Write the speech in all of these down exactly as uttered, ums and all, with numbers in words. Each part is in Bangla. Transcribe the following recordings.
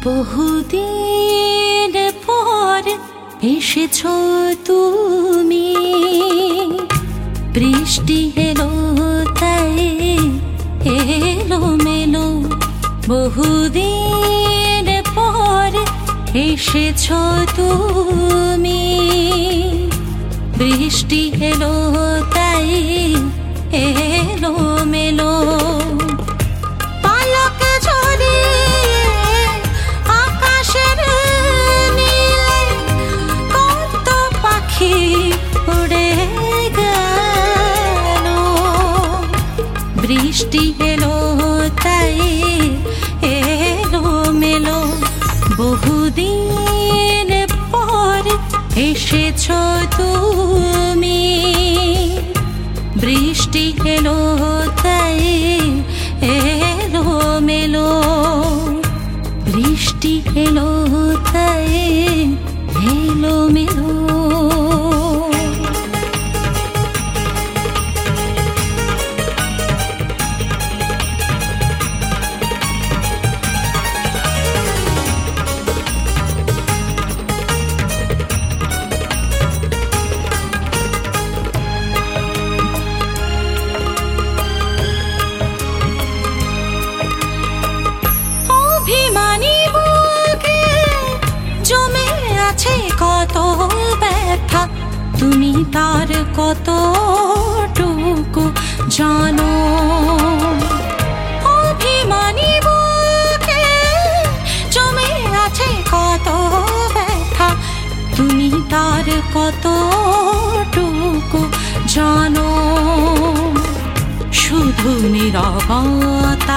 বহুদিন পর এসেছো তুমি, বৃষ্টি এলো তাই এলো মেলো। বহুদিন পর এসেছো তুমি, বৃষ্টি এলো তাই এলো মেলো। বৃষ্টি এলো তাই এলো মেলো। বহুদিন পর এসেছো তুমি, বৃষ্টি এলো তাই এলো মেলো। বৃষ্টি এলো তাই এলো মেলো। কত ব্যথা তুমি তার কতটুকু জানো। অভিমানী বুকে জমে আছে কত ব্যথা তুমি তার কতটুকু জানো। শুধু নীরবতা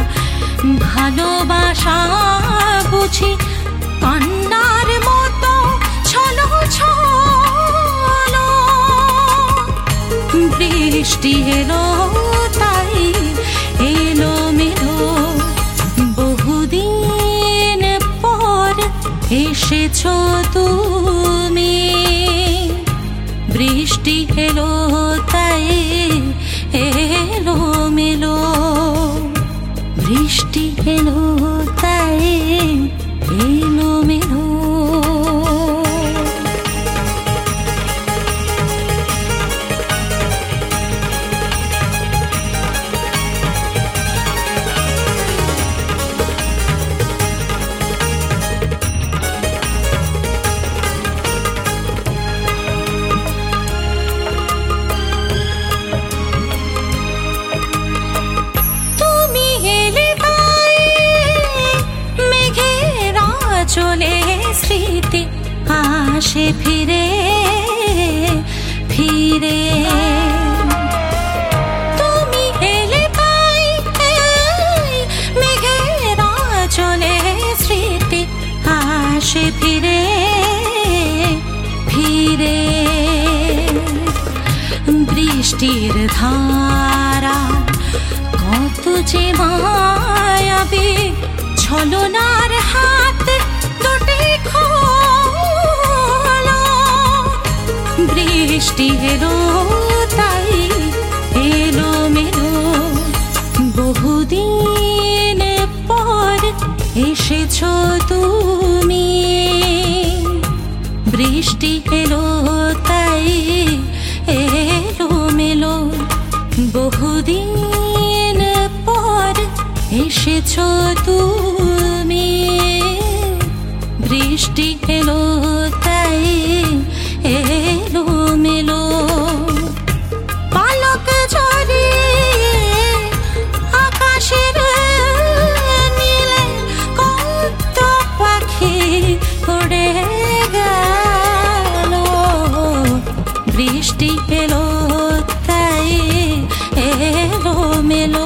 ভালোবাসা বুঝি কান্নার মতো ছলো ছলো। বৃষ্টি এলো তাই এলো মেলো। বহুদিন পর এসেছো তুমি, বৃষ্টি এলো তাই এলো মেলো। বৃষ্টি এলো তাই এলো মেলো। চলে স্মৃতি আসে ফিরে ফিরে। তুমি এলে পাই মেঘেরা চলে স্মৃতি আসে ফিরে ফিরে। বৃষ্টির ধারা কত যে মায়াবী, ছলনার হাত দুটি খোলো। বৃষ্টি এলো তাই এলো মেলো। বহুদিন পর এসেছো তুমি, বৃষ্টি এলো তাই এলো মেলো। বহুদিন পর এসেছো তুমি, বৃষ্টি এলো তাই এলো মেলো। পালক ঝরিয়ে আকাশের নীলে কত পাখি উড়ে গেল। বৃষ্টি এলো তাই এলো মেলো।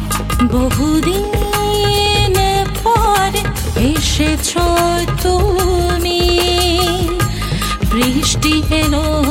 বহুদিন পর এসেছো তুমি, বৃষ্টি এলো